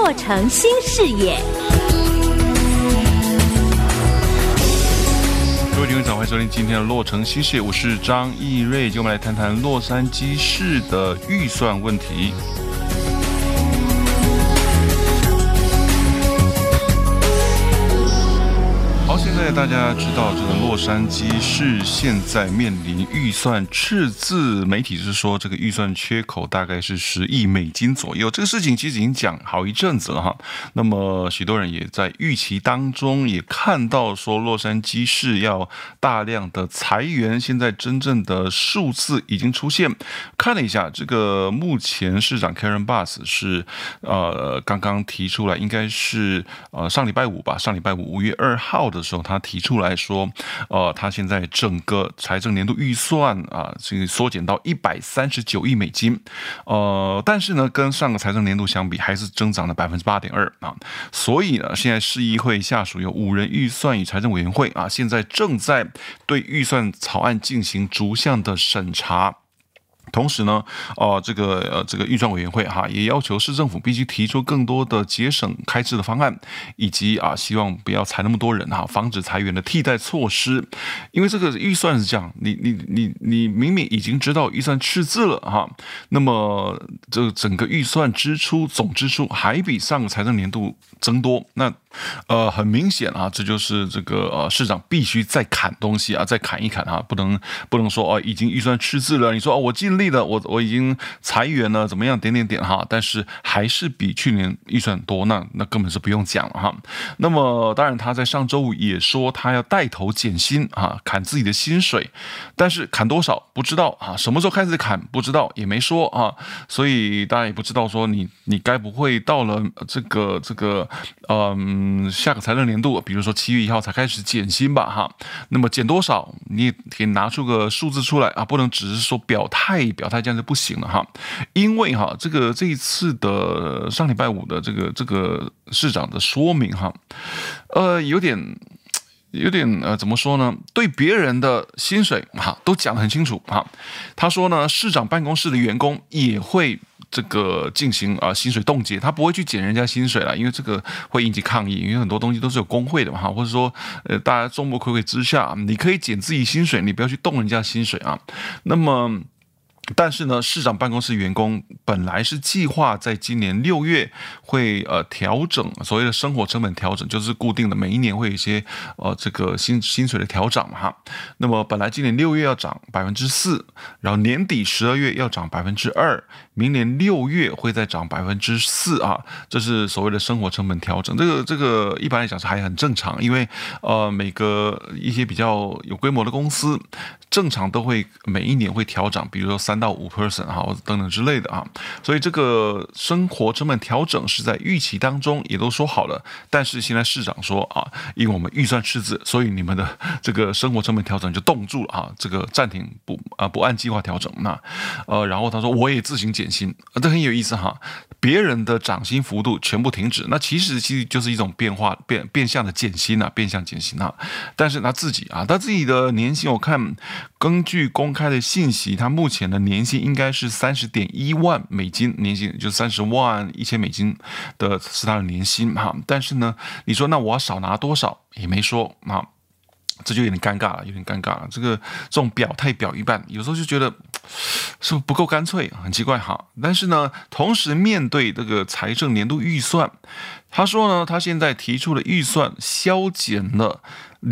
洛城新视野。 各位听众早，欢迎收听今天的洛城新视野，我是张义瑞，今天我们来谈谈洛杉矶市的预算问题。好，现在大家知道这个洛杉矶市现在面临预算赤字，媒体是说这个预算缺口大概是10亿美金左右。这个事情其实已经讲好一阵子了哈。那么许多人也在预期当中，也看到说洛杉矶市要大量的裁员，现在真正的数字已经出现。看了一下，这个目前市长 Karen Bass 是刚刚提出来，应该是上礼拜五吧，上礼拜五5月2号的时候，他提出来说，他现在整个财政年度预算是缩减到139亿美金，但是呢，跟上个财政年度相比，还是增长了8.2%啊。所以呢，现在市议会下属有5人预算与财政委员会现在正在对预算草案进行逐项的审查。同时呢，这个预算委员会也要求市政府必须提出更多的节省开支的方案，以及希望不要裁那么多人防止裁员的替代措施。因为这个预算是这样，你明明已经知道预算赤字了那么这个整个预算支出总支出还比上个财政年度增多，那很明显这就是这个市长必须再砍东西再砍一砍不能说已经预算赤字了，你说我尽力了，我已经裁员了，怎么样点但是还是比去年预算多，那根本是不用讲了那么当然他在上周五也说他要带头减薪砍自己的薪水，但是砍多少不知道什么时候开始砍不知道，也没说所以大家也不知道说你该不会到了这个下个财政年度，比如说7月1号才开始减薪吧那么减多少你也可以拿出个数字出来不能只是说表态这样就不行了因为这一次的上礼拜五的这个市长的说明有点怎么说呢？对别人的薪水都讲得很清楚他说呢，市长办公室的员工也会这个进行薪水冻结，他不会去减人家薪水啦，因为这个会引起抗议，因为很多东西都是有工会的或者说大家众目睽睽之下，你可以减自己薪水，你不要去动人家薪水那么但是呢，市长办公室员工本来是计划在今年6月会调整所谓的生活成本调整，就是固定的每一年会有一些这个薪水的调整那么本来今年6月要涨4%，然后年底12月要涨2%，明年6月会再涨4%这是所谓的生活成本调整。这个一般来讲是还很正常，因为每个一些比较有规模的公司正常都会每一年会调整，比如说3到5%或者等等之类的所以这个生活成本调整是在预期当中，也都说好了。但是现在市长说因为我们预算赤字，所以你们的这个生活成本调整就冻住了这个暂停不按计划调整。然后他说我也自行减薪，这很有意思别人的涨薪幅度全部停止，那其实就是一种变相的减薪变相减薪但是他自己的年薪，我看根据公开的信息，他目前的年薪应该是30.1万美金，年薪就30万1000美金的是他的年薪但是呢，你说那我要少拿多少也没说这就有点尴尬了，这种表态表一半，有时候就觉得是不是不够干脆，很奇怪但是呢，同时面对这个财政年度预算，他说呢，他现在提出的预算削减了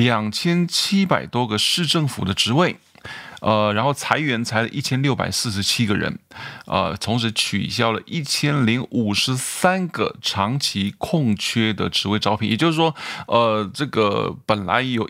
2700多个市政府的职位。然后裁了1647个人，同时取消了1053个长期空缺的职位招聘，也就是说，这个本来有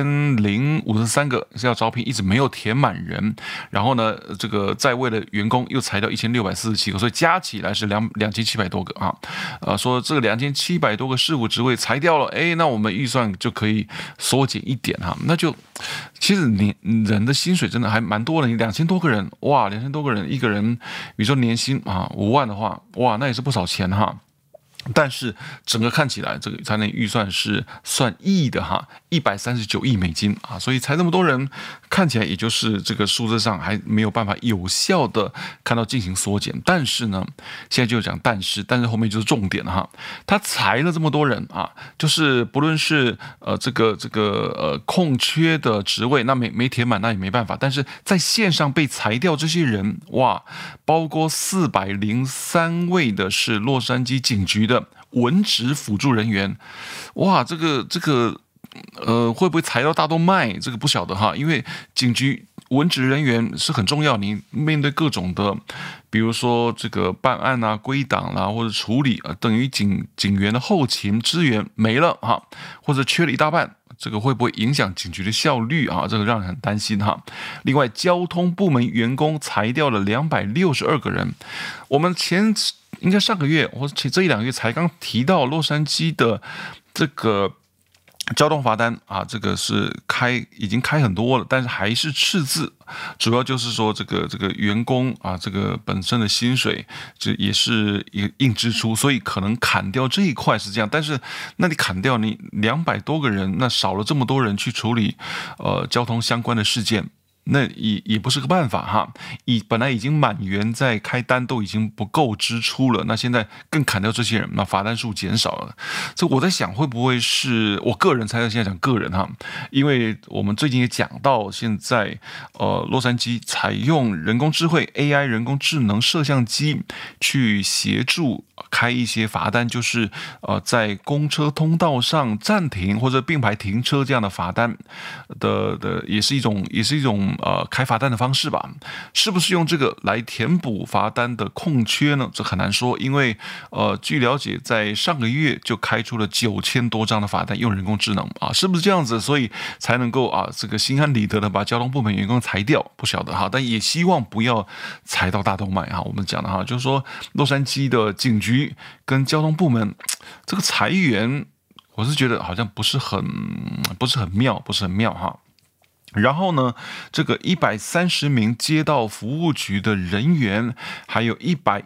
1053个是要招聘，一直没有填满人，然后呢，这个在位的员工又裁掉1647个，所以加起来是2700多个说这个2700多个市府职位裁掉了，那我们预算就可以缩减一点那就其实人的薪水真的还蛮多的，你2000多个人，哇，2000多个人，一个人，比如说年薪5万的话，哇，那也是不少钱但是整个看起来，这个财政预算是算亿的哈，139亿美金啊，所以才这么多人，看起来也就是这个数字上还没有办法有效的看到进行缩减。但是呢，现在就讲但是后面就是重点了哈，他裁了这么多人啊，就是不论是空缺的职位，那没填满那也没办法，但是在线上被裁掉这些人，哇，包括403位的是洛杉矶警局的文职辅助人员，哇，会不会裁到大动脉？这个不晓得哈，因为警局文职人员是很重要，你面对各种的，比如说这个办案啊、归档啦、或者处理啊，等于警员的后勤支援没了哈，或者缺了一大半。这个会不会影响警局的效率啊？这个让人很担心哈。另外，交通部门员工裁掉了262个人。我们应该上个月或者这1、2个月才刚提到洛杉矶的这个交通罚单啊，这个是已经开很多了，但是还是赤字。主要就是说这个员工啊，这个本身的薪水这也是一个硬支出，所以可能砍掉这一块是这样。但是那你砍掉你200多个人，那少了这么多人去处理交通相关的事件。那也不是个办法哈，本来已经满员在开单都已经不够支出了，那现在更砍掉这些人，那罚单数减少了。这我在想会不会是我个人猜测，现在讲个人哈，因为我们最近也讲到现在洛杉矶采用人工智慧 AI 人工智能摄像机去协助开一些罚单，就是在公车通道上暂停或者并排停车这样的罚单的也是一种开罚单的方式吧，是不是用这个来填补罚单的空缺呢？这很难说，因为据了解，在上个月就开出了9000多张的罚单，用人工智能啊，是不是这样子？所以才能够这个心安理得的把交通部门员工裁掉，不晓得哈，但也希望不要裁到大动脉哈。我们讲的哈，就是说洛杉矶的警局跟交通部门这个裁员，我是觉得好像不是很妙哈。然后呢，这个130名街道服务局的人员，还有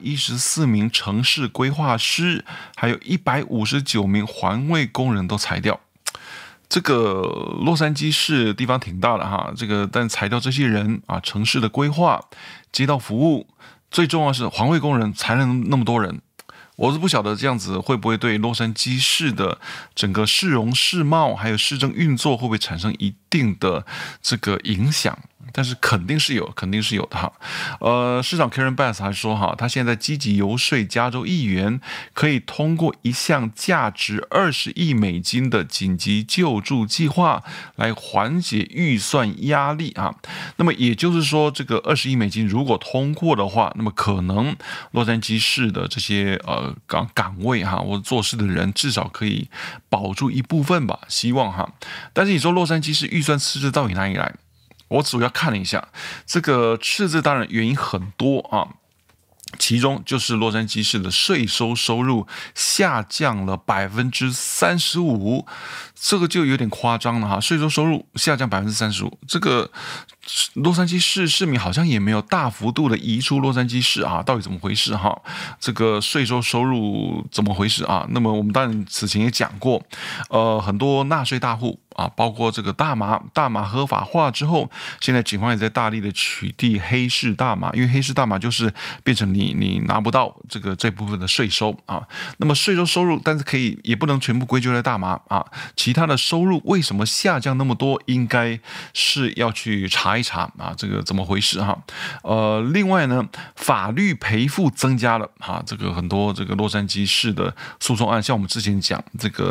114名城市规划师，还有159名环卫工人都裁掉。这个洛杉矶市地方挺大的哈，但裁掉这些人啊，城市的规划、街道服务，最重要是环卫工人裁了那么多人。我是不晓得这样子会不会对洛杉矶市的整个市容市貌还有市政运作会不会产生一定的这个影响，但是肯定是有的哈。市长 Karen Bass 还说哈，他现在积极游说加州议员可以通过一项价值20亿美金的紧急救助计划来缓解预算压力啊。那么也就是说，这个20亿美金如果通过的话，那么可能洛杉矶市的这些岗位哈，或者做事的人至少可以保住一部分吧，希望哈。但是你说洛杉矶市预算赤字到底哪里来？我主要看了一下，这个赤字当然原因很多啊，其中就是洛杉矶市的税收入下降了35%，这个就有点夸张了哈。税收入下降35%，这个洛杉矶市市民好像也没有大幅度的移出洛杉矶市啊，到底怎么回事哈？这个税收入怎么回事啊？那么我们当然此前也讲过，很多纳税大户啊，包括这个大麻合法化之后，现在警方也在大力的取缔黑市大麻，因为黑市大麻就是变成你拿不到这部分的税收啊。那么税收入，但是也不能全部归咎在大麻啊，其他的收入为什么下降那么多？应该是要去查一查啊，这个怎么回事哈？另外呢，法律赔付增加了哈，这个很多这个洛杉矶市的诉讼案，像我们之前讲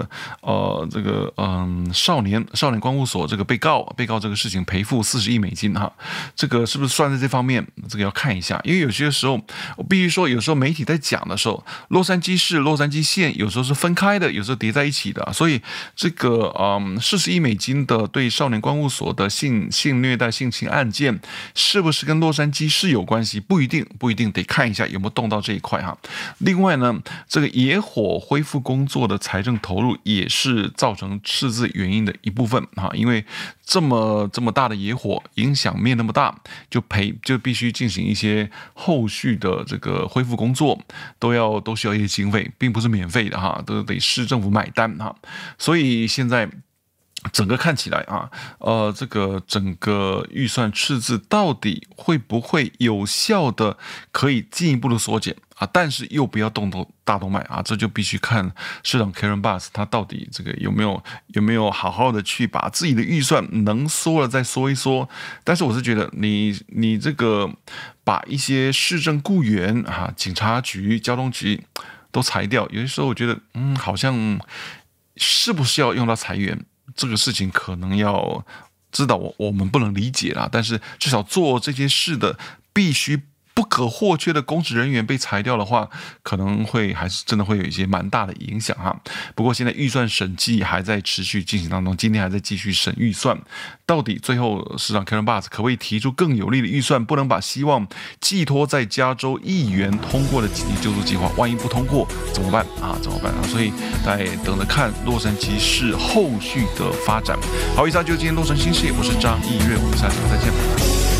少年关务所这个被告这个事情赔付40亿美金哈，这个是不是算在这方面？这个要看一下，因为有些时候我必须说，有时候媒体在讲的时候，洛杉矶市、洛杉矶县有时候是分开的，有时候叠在一起的，所以这个40亿美金的对少年关务所的性虐待、性侵案件，是不是跟洛杉矶市有关系？不一定，得看一下有没有动到这一块哈。另外呢，这个野火恢复工作的财政投入也是造成赤字原因的一部分哈，因为这么大的野火，影响面那么大，就必须进行一些后续的这个恢复工作，都需要一些经费，并不是免费的哈，都得市政府买单哈。所以现在整个看起来啊，这个整个预算赤字到底会不会有效的可以进一步的缩减啊？但是又不要大动脉啊，这就必须看市长 Karen Bass 他到底这个有没有好好的去把自己的预算能缩了再缩一缩。但是我是觉得你这个把一些市政雇员啊、警察局、交通局都裁掉，有些时候我觉得好像是不是要用到裁员？这个事情可能要知道我们不能理解啦，但是至少做这些事的必须不可或缺的公职人员被裁掉的话，可能还是真的会有一些蛮大的影响哈。不过现在预算审计还在持续进行当中，今天还在继续审预算，到底最后市长 Karen Bass 可不可以提出更有利的预算？不能把希望寄托在加州议员通过的紧急救助计划，万一不通过怎么办啊？所以大家等着看洛杉矶市后续的发展。好，以上就是今天洛杉矶新视野，我是张义瑞，我们下期再见。